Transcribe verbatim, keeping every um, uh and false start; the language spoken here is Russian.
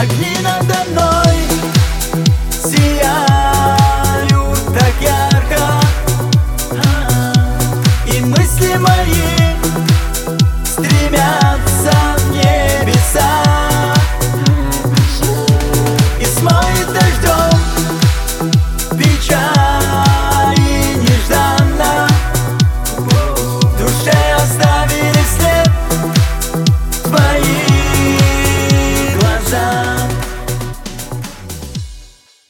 Огни надо мной сияют так ярко, и мысли мои